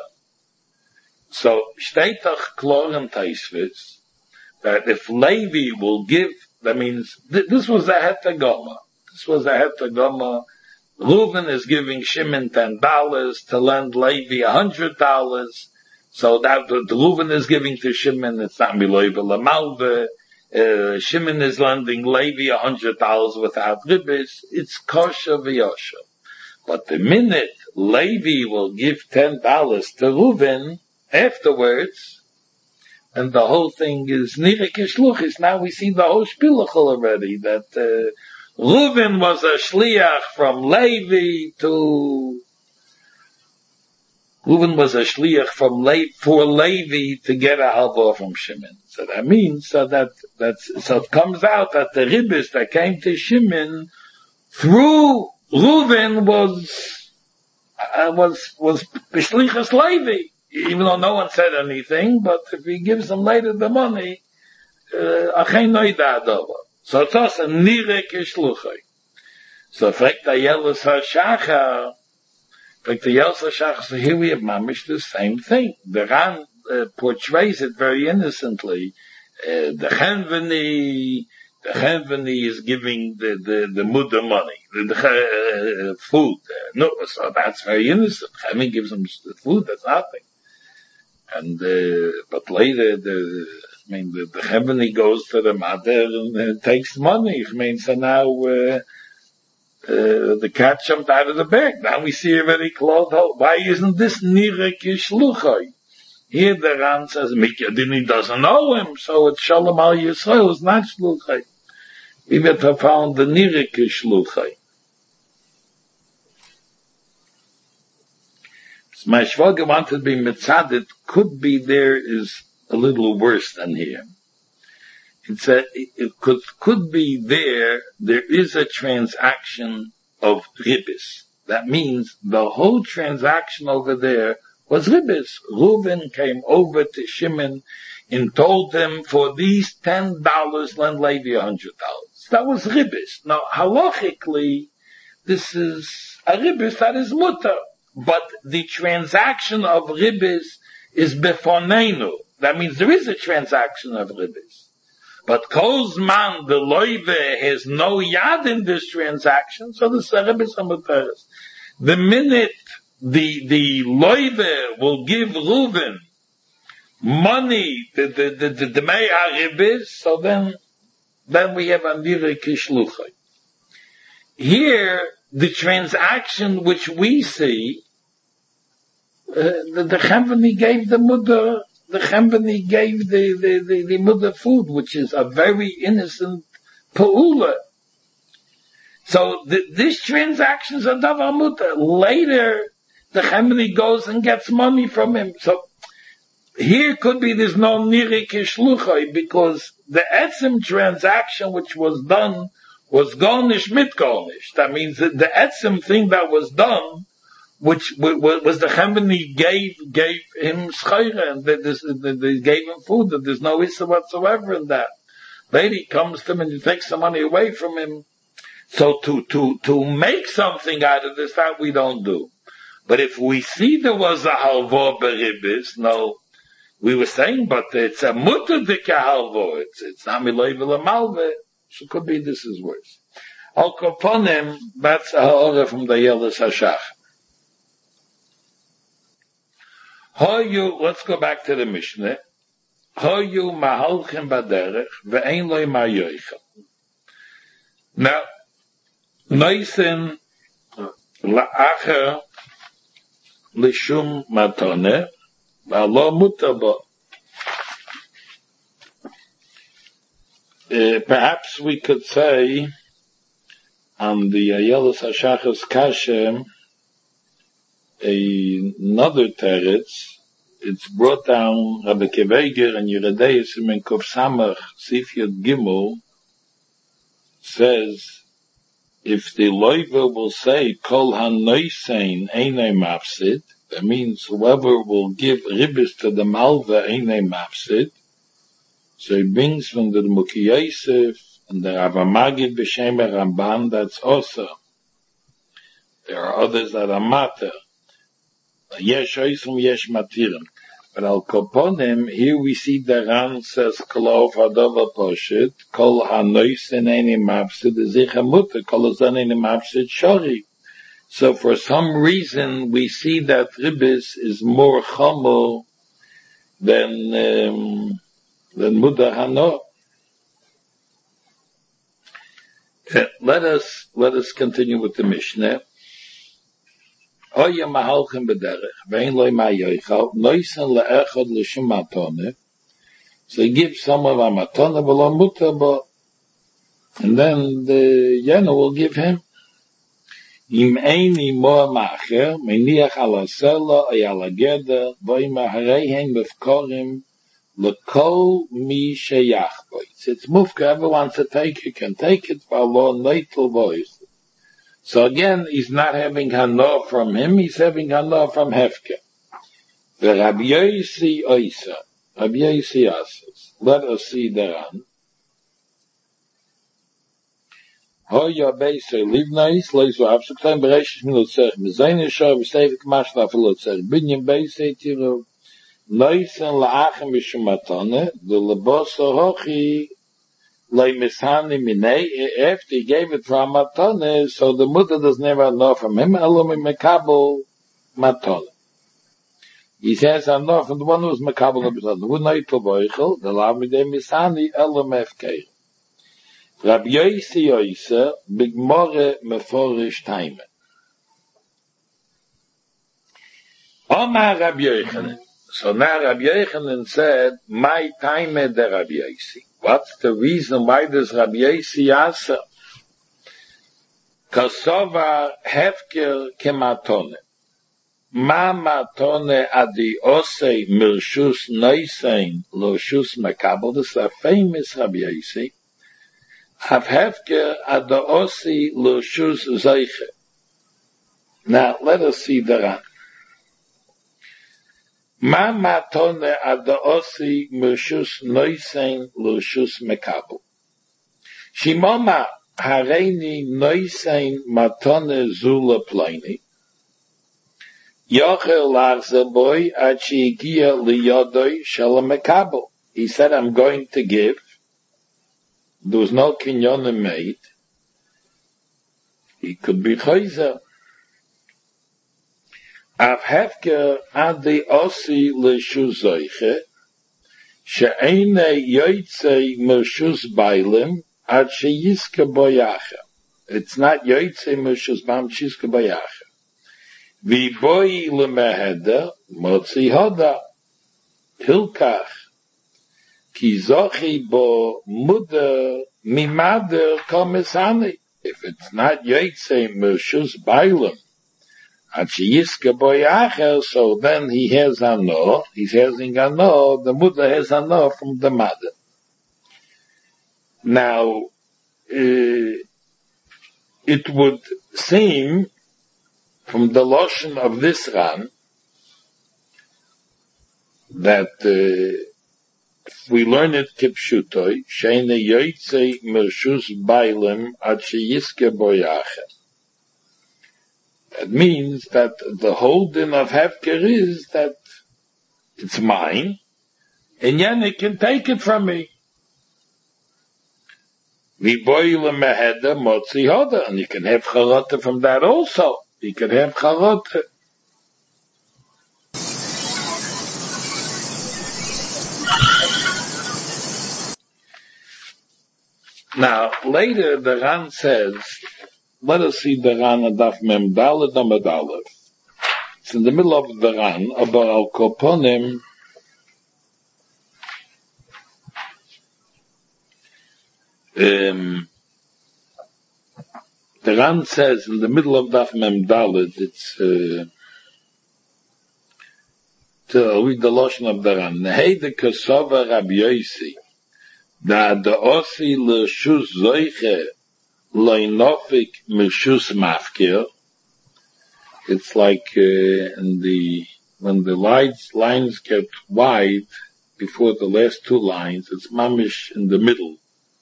So steht doch klar in Tosfos that if Levi will give That means this was a hetagoma. This was a hetagoma. Reuven is giving Shimon $10 to lend Levi $100. So that the Reuven is giving to Shimon, it's not Miloiva Lamalve. Shimon is lending Levi $100 without ribbis. It's kosher v'yosher. But the minute Levi will give $10 to Reuven afterwards, and the whole thing is nirek shluchis. Now we see the whole spilach already, that Reuven was a shliach from Levi to Reuven was a shliach for Levi to get a halva from Shimon. So that means so it comes out that the ribbis that came to Shimon through Reuven was b'shlichas Levi, even though no one said anything. But if he gives them later the money, achein noida adova. So it's also nirek shluchai. So fragt the Yelos HaShachar. So here we have mamish the same thing. The Ran portrays it very innocently. The Chenveni is giving the Muda money, the food. No, so that's very innocent. Chenveni gives him the food, that's nothing. And, but later the Chenveni goes to the mother and takes money. So now, the cat jumped out of the bag. Now we see a very close hole. Why isn't this nirek shluchai? Here the Ran says Mikyadini doesn't know him, so it's Shalom al Yisrael, it's not shluchai. We would have found the nirek shluchai. So my shvaga wanted to be mitzadet, could be there is a little worse than here. It could be there is a transaction of ribbis. That means the whole transaction over there was ribbis. Reuven came over to Shimon and told him for these $10, lend Levi $100. That was ribbis. Now, halachically, this is a ribbis that is mutter. But the transaction of ribbis is befonenu. That means there is a transaction of ribbis. But Kozman, the loive, has no yad in this transaction, so the Serebis Amateris. The minute the loive will give Reuven money, the mei haribis, so then we have Amira Kishluchai. Here, the transaction which we see, the Chenveni gave the mother. The Chenveni gave the mother food, which is a very innocent pa'ula. So this transaction's a davar mutter. Later, the Chenveni goes and gets money from him. So here could be there's no nirek shluchai, because the etzim transaction which was done was garnish mit garnish. That means that the etzim thing that was done, which was the Chenveni gave him schayra, and they gave him food, that there's no issa whatsoever in that. Lady comes to him and takes the money away from him. So to make something out of this, that we don't do. But if we see there was a halva beribis, no, we were saying, but it's a mutter dika halva, it's not miloiv l'malve, so it could be this is worse. Al koponim, that's a ha'ora from the Yelos HaShachar. Let's go back to the Mishnah. Hoyu mahalchim baderech ve'ein loy ma'yoichel. Now, noisen la'acher l'shum matone v'alo mutabo. Perhaps we could say on the Yelos HaShachar's kashem, another teretz, it's brought down, Rabbi Keveger and Yeredei Simen Kov Samach Sif Yod Gimel says, if the loiva will say, Kol hanoisein einay mafsid, that means whoever will give ribbis to the malva einay mafsid, so he brings from the Muki Yosef and the Rav Magid B'Shem Ramban, that's also. There are others that are matter. Yesh oisum, yesh matirim. But al koponim, here we see the Ran says, Kolov hadova poshit, kol hanoisen eni mapsid, zicha mutter, kol azan eni mapsid shori. So for some reason, we see that ribis is more chomo than muda hano. Let us continue with the Mishnah. Oya mahalchem b'derech, vein loy ma'yoichal, noisen le'echad l'shum matone. So he gives some of a matone v'lo muta bo, and then the Yena will give him. Im eini moa macher, meniach ala sela, ay ala geda, voim aharehen b'fkorim, l'kol mi sheyach boi. It's mufka, everyone to take it, can take it, v'alo neitel voice. So again, he's not having hana from him, he's having hana from Hefke. The Rabbi Yosi Oisa, Rabbi Yosi Asas. Let us see thereon. Hoya Beiser Livnais, Leisu Absuktain, Bereshish Milotzech, Mezayne Shah, Vestevik Mashla Filotzech, Binyan Beiser Tiro, Noisen La'achem Mishumatane, the Leboso Hochi, after he gave it from Matane, so the mother does never know from him, Elom Mekabel Matane. He says, I know from the one who's Mekabel Matane, who know to Boichel, the Lamide Misani, Elom FK. Rabbi Yosi Yoisa, Big More Meforish Time. Omar Rabbi Yochanan. So now Rabbi Yochanan said, my time de Rabbi Yosi. What's the reason why does Rabbi Yosi answer? Kosova hefker kematone. Ma matone adi osei milshus noisein loshus makabel. This is a famous Rabbi Yosi. Have hefker adi osei loshus zeiche. Now let us see the Ran. Ma matone ada osi meshus noisein lushus mekabel. Shimoma hareini noisein matone zula plani. Yochel larzaboy achigia liyodoi shalom mekabel. He said, I'm going to give. There was no kinyonim made. He could be chayzer. Av hefke adi osi l'shus zoiche, she'ene yoytzei m'shus bailim, ad sheyiske boyacha. It's not yoytzei m'shus bam shiske boyacha. Vi boi l'meheda, motzi hoda, hilkach, ki zochi bo muda mimader komesani. If it's not yoytzei m'shus bailim, so then he has ano, he's having ano, the mother has ano from the mother. Now, it would seem from the lotion of this Ran that if we learn it kipshutoi, sheine yoytzei mershus bailim ad sheyiske boyache. That means that the whole din of Hefker is that it's mine, and Yannick can take it from me. Vi boile meheda motzi hoda, and you can have charata from that also. You can have charata. Now, later the Ran says, let us see the Ran Adaf Mem Dalet Amud Aleph. It's in the middle of the Ran, about Al Koponim. The Ran says in the middle of Daf Mem Dalet, it's to read the Lashon of the Ran. Nehede Kosova Rabbi Yosi, da osi l'shus zoiche loinofik meshus mafkir. It's like when the lines get wide before the last two lines, it's mamish in the middle.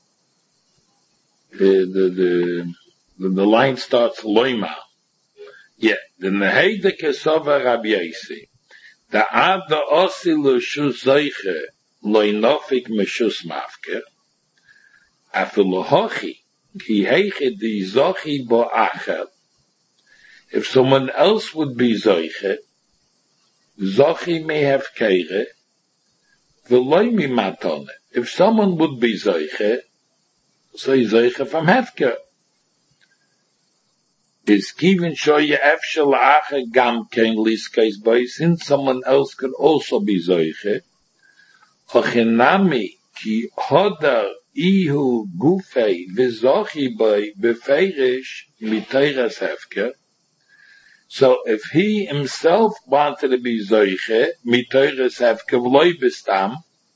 The line starts loima. Yeah, the nehede kesova Rabbi Yosi. The ad the osi l'shus zoiche loy nofik meshus mafker, afilu hochi, ki heiche di zochi bo achel. If someone else would be zoiche, zochi may have keire, v'loy mi matone. If someone would be zoiche, so he's zoiche from hefker. Is given shoye efshel ache gam kein liskais boy, since someone else could also be zoiche. Ochenami ki hodar ihu gufei v'zochi boy befeirish miteiras hefker. So if he himself wanted to be zoiche miteiras hefker v'loy bestam,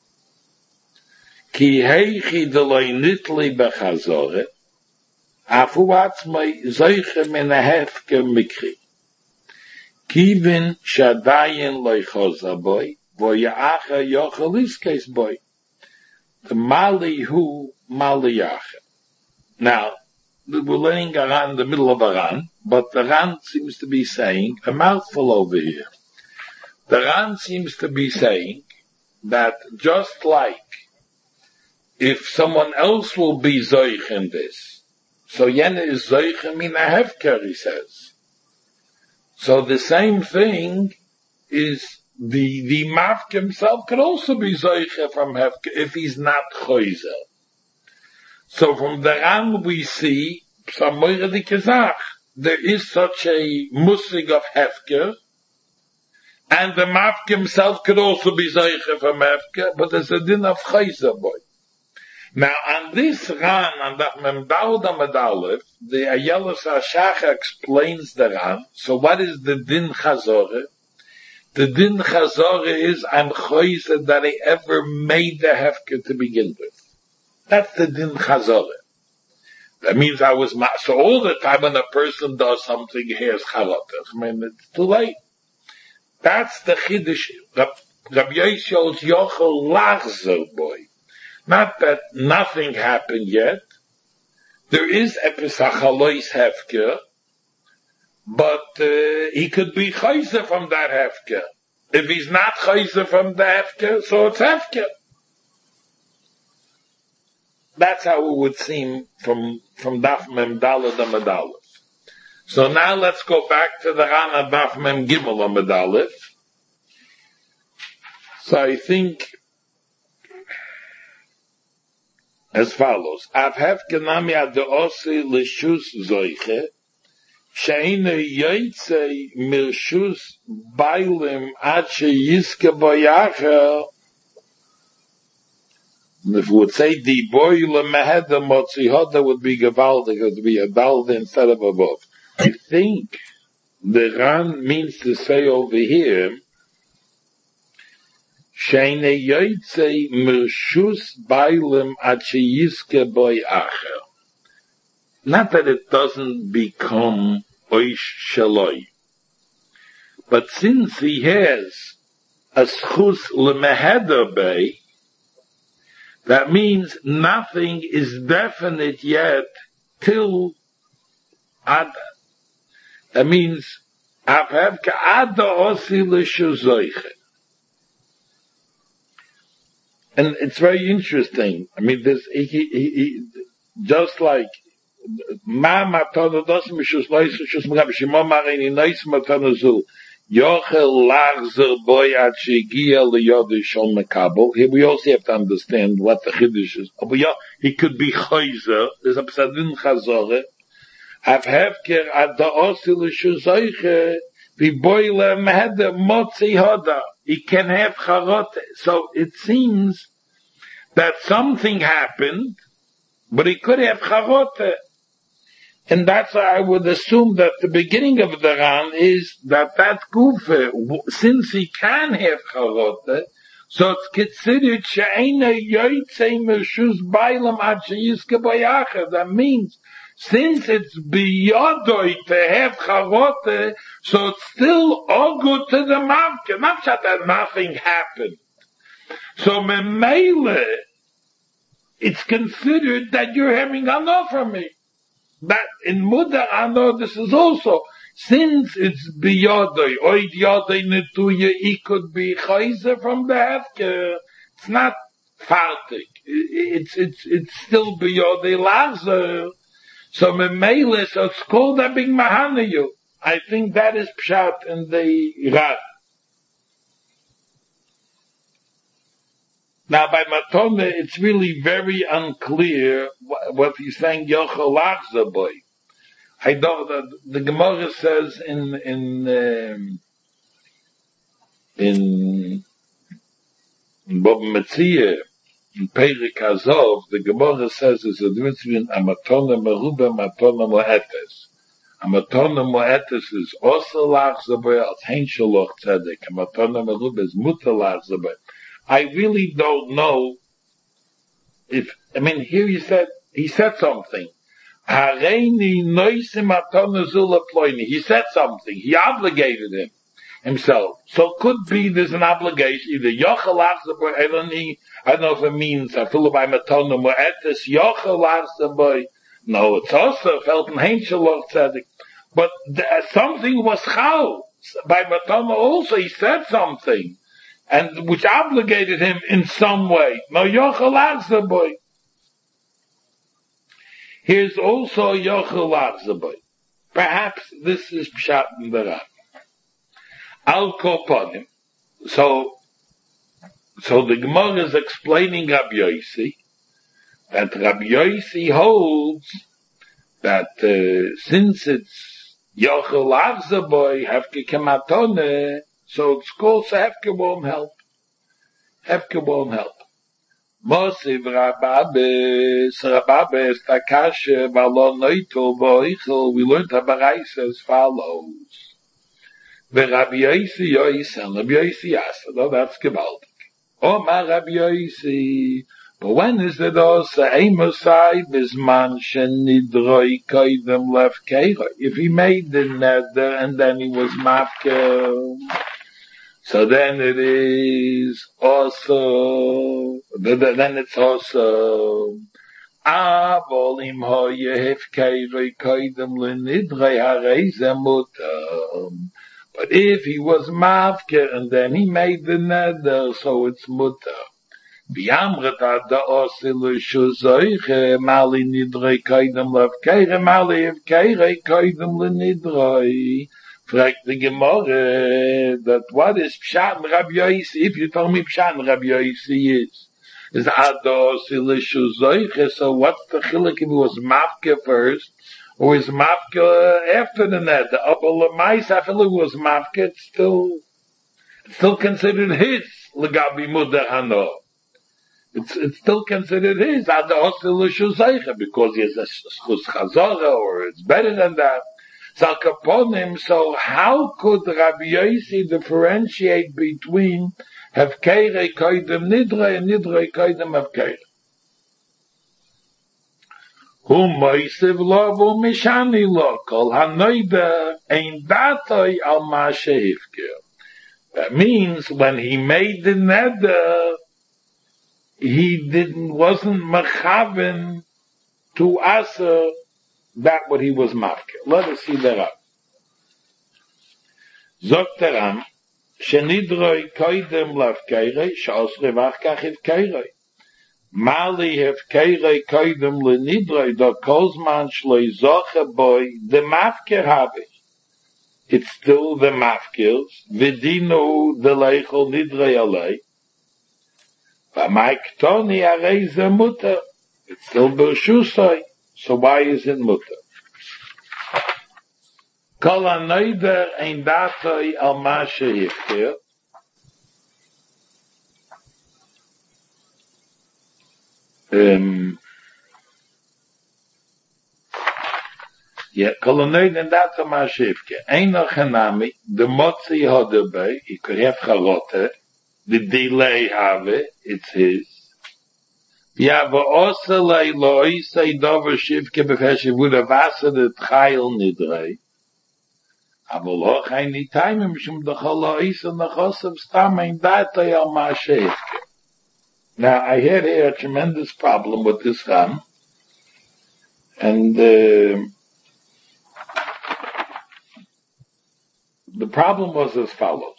ki heichi deloy nitli bechazore, afu atzmai zoiche min a hefker mikri. Kivin shadayin loy choza boy, vo ya'acha yochel iskes boy. The mali hu mali yacha. Now, we're learning Aran in the middle of Aran, but the Ran seems to be saying a mouthful over here. The Ran seems to be saying that just like if someone else will be zoich in this, so yene is zoich min a hefker, he says. So the same thing is the mafke himself could also be zoiche from hefker if he's not choizer. So from the Ran we see some moire kezach. There is such a musig of hefker, and the mafke himself could also be zoiche from hefker, but there's a din of choizer boy. Now on this Ran, on that Memdal Damadalef, the Ayelos HaShacha explains the Ran. So what is the din chazore? The din chazore is I'm choizer that I ever made the hefker to begin with. That's the din chazore. That means I was so all the time when a person does something, he has charotah. I mean, it's too late. That's the chiddush. Rabbi Yoshiel's yochel lachzer boy. Not that nothing happened yet. There is epesach halois hefker, but he could be chayzer from that hefker. If he's not chayzer from the hefker, so it's hefker. That's how it would seem from Daf Mem Daled Amedalef. So now let's go back to the Ran Daf Mem Gimel Amedalef. So I think as follows: Av hefker nami ad osi l'shus zoiche, she'ena yotzei mirshus bailim ad she'yizke boyacher. If we would say the boy lemeheda motzihoda would be gevaldig, it would be a dalde instead of above. I think the Ran means to say over here, she'ene yotzei mirshus bailim ad she'yizke boy acher. Not that it doesn't become oish shaloi, but since he has a schus lemeheda bay, that means nothing is definite yet till Ada. That means Avhevka Ada Osi L'Shuzoiche. And it's very interesting. I mean, this, he just like Ma Matana Dos Mishus Lois Mishus Magab Shimon Marini Nois Matana Zul. Yochel lachzer boy at shegia liyodi shol mekabel. Here we also have to understand what the chiddush is. But yeah, he could be choizer. There's a psadin chazore. Av hefker ad da osi l'shuzoiche v'boy lemehede motzi hoda. He can have charote. So it seems that something happened, but he could have charote. And that's why I would assume that the beginning of the Ran is that gufe, since he can have charote, so it's considered she'ena yotzei mershus bailam ad she'yizke boyacher. That means, since it's biyodoi to have charote, so it's still all good to the mavke. Not that nothing happened. So memele, it's considered that you're having enough from me. That in Mudar, I know this is also, Since it's biyodai, oid yodai netuya, he could be chayzer from the hefker. It's not fartik. It's still biyodai lazer. So memele, so it's called a big mahanayu. I think that is pshat in the Rad. Now by Matone, it's really very unclear what he's saying, Yochel Lachza boy. I know that the Gemara says in Bob Metzia, in Perik Azov, the Gemara says there's a difference between a Matone Meruba and Matone Moetes. A Matone Moetes is also Lachza boy, als Hein Shaloch Tzedek. A Matone Meruba is Mutter Lachza boy. I really don't know if, here he said something. He said something. He obligated himself. So could be there's an obligation. Either Yochel Lachzaboy, I don't know if it means Afilu by Matonum or Etes Yochel Lachzaboy. No, it's also Felton Heinzelach Tzedek. But something was Chal. By Matonum also he said something. And which obligated him in some way. No Yochel Lachzaboy. Here's also Yochel Lachzaboy. Perhaps this is Pshat in the Rab. Al Koponim. So the Gemara is explaining Rabbi Yossi, that Rabbi Yossi holds that since it's Yochel Lachzaboy, Hefke Kematone, so it's called Hefke won't help. Hefke won't help. Mosiv Rababes Takashe Valon Noitel Voichel. We learned Habarais as follows. The Rabbi Yossi Yoisen, Rabbi Yossi Yasa. No, that's gewaltig. Omar Rabbi Yossi. But when is it also Amosai Bisman Shenidroi Koidem Lefkeira? If he made the nether and then he was mafke, so then it is also, then it's also, Avolim hoye hefkeiroi koidem lenidrei hareze mutar. But if he was mafke and then he made the nether, so it's mutar. V'yamret ada osilu shuzoiche mali nidrei koidem lefkeire mali hefkeiroi koidem lenidrei. Fragt the Gemara that what is Pshat Rabbi Yossi? If you tell me Pshat Rabbi Yossi is Ados Ilishu Zoiche, so what's the chilek if he was Mafke first, or is Mafke after the net? The upper Lamais, I feel it was Mafke, it's still considered his, Legabi Mudar Hano. It's still considered his, Ados Ilishu Zoiche, because he has a Schus Chazara, or it's better than that. So how could Rabbi Yossi differentiate between Hefkeirei Koidem Nidrei and Nidrei Koidem Hefkeirei? Hu Moisiv Lo Vu Mishani Lo Kol Hanoida Ein Datoi Al Ma Shehifker. That means when he made the neder, he wasn't mechaven to answer that what he was mafke. Let us see that up. Zokteram, shenidroi koidem lafkeirei, shos revach kach hevkeirei. Mali hevkeirei koidem lenidroi, do kozman shloi zoche boy, the mafker habe. It's still the mafkers, vidinu the leichel nidroi alei. V'maik toni arei ze mutter. It's still bershusoi. So why is it mutter? Kol hanoider ein datoi al ma shehifker. Kol hanoider ein datoi ma shehifker. Ein noch hanami, the motzi hodebe, he could have charote, the delay have it, it's his. Ja, aber außerlei loi sei dover Schivke befesche wurde Wasser der Tchail nidrei. Aber loch ein Nitaim im Schum doch loi sei noch osem stam ein Datei al ma Schivke. Now, I had here a tremendous problem with this Ram. And the problem was as follows.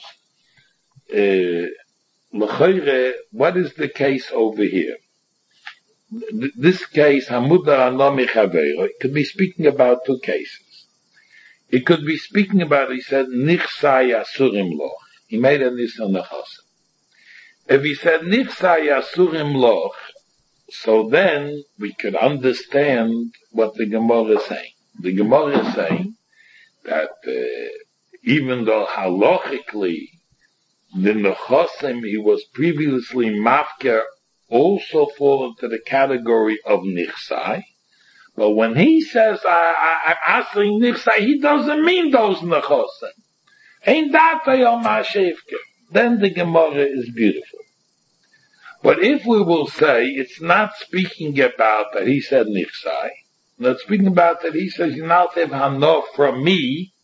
What is the case over here? This case, Hamuda Anomi Chaveiro, it could be speaking about two cases. It could be speaking about, he said, Nichsai Asurim Loch. He made a Nisan Nechosim. If he said Nichsai Asurim Loch, so then we could understand what the Gemara is saying. The Gemara is saying that even though halachically the Nechosim he was previously mafker also fall into the category of Nichsai, but when he says I'm asking Nichsai, he doesn't mean those Nechosim. Ain't that then the Gemara is beautiful. But if we will say it's not speaking about that he said Nichsai, not speaking about that he says you now have Hano from me,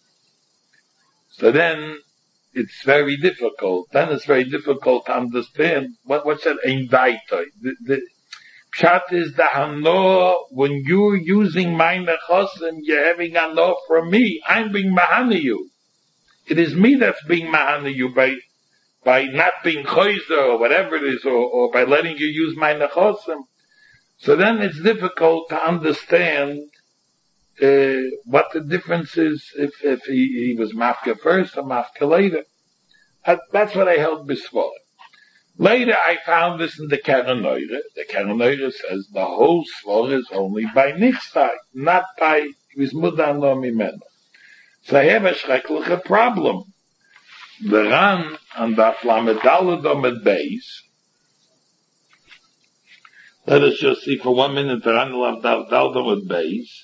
so then it's very difficult. Then it's very difficult to understand what's that Ein Daitoi. The Pshat is the Hano, when you're using my Nechosim, you're having Hano from me. I'm being Mahana you. It is me that's being Mahana you by not being Choizer or whatever it is, or by letting you use my Nechosim. So then it's difficult to understand what the difference is if he was Mafka first or Mafka later. That's what I held Bisvor. Later I found this in the Keren Neure. The Keren Neure says the whole Svor is only by Nichsai, not by Vizmudan Lo Mimeno. So I have a schreckliche problem. The Ran on the Flamedalodom at base. Let us just see for 1 minute the Ran of Daldom at base.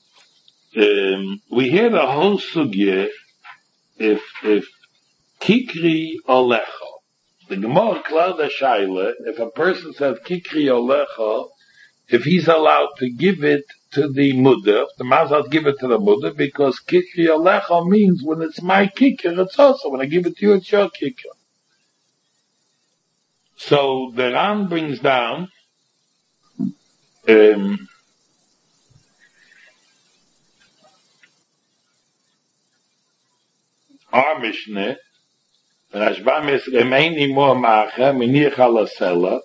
We hear the whole sugya if Kikri Olecho. The Gemara Klar the Shaila, if a person says Kikri Olecho, if he's allowed to give it to the mudder, the Mazal give it to the mudder, because Kikri Olecho means when it's my kicker, it's also, when I give it to you, it's your kicker. So the Ran brings down, our Mishnah, Rashbam is Remeini Mo Macha, Minich Alasela,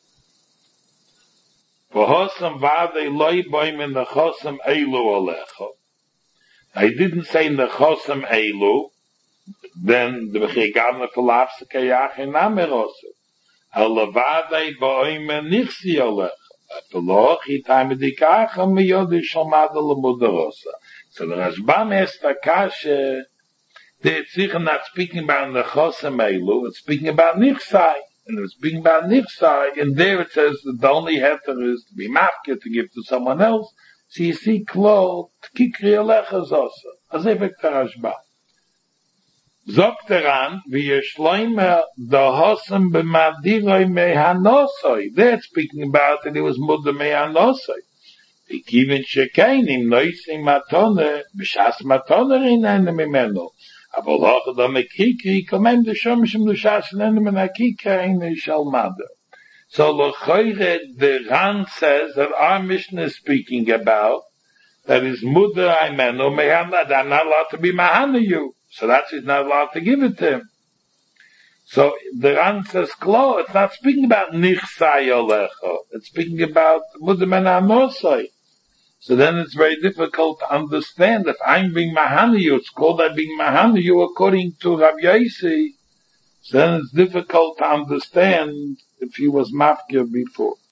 V'hosam Vade Loi Boim in Nechosam Eilu Alecho. I didn't say Nechosam Eilu, then the Bechigavna Falafsika Yachin Amerosem. Halavade Boim in Nichsi Alecho. Atoloch Hitamidikacha Miyodi Shalmada Lemudarosa. So the Rashbam is Takashe, it's sicher not speaking about Nechosam Eilu, it's speaking about Nichsai. And it's speaking about Nichsai, and there it says that the only heter is to be mafke, to give to someone else. So you see, Klo, Kikri Alecha Zosa. As if it's Rashba. Zokteran, V'yeshloime, the Hosam b'madiroi mehanosoi. There it's speaking about that it was Mudda mehanosoi. V'kivin shekeinim, noisim matone, b'shas matone rinene mimeno. Aber loch da mekiki kommen de shomshim de shasnen men akika in de shalmada. So lochoire the Ran says that our Mishnah is speaking about that is mudder aimeno mehana, they're not allowed to be mahana you. So that's he's not allowed to give it to him. So the Ran says, Klo, it's not speaking about nichsai olecho. It's speaking about mudder men anosai. So then it's very difficult to understand if I'm being Mahaniyu, it's called I'm being Mahaniyu according to Rav Yaisi. So then it's difficult to understand if he was Mafkir before.